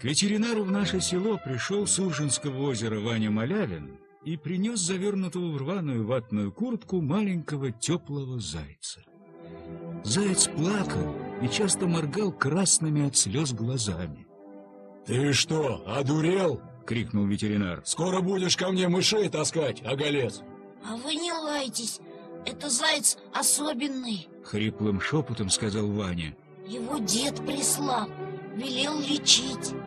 ветеринару в наше село пришел с Уржинского озера Ваня Малявин и принес завернутого в рваную ватную куртку маленького теплого зайца. Заяц плакал и часто моргал красными от слез глазами. «Ты что, одурел?» — крикнул ветеринар. «Скоро будешь ко мне мышей таскать, оголец!» А вы не лайтесь, это заяц особенный, — хриплым шепотом сказал Ваня. Его дед прислал, велел лечить.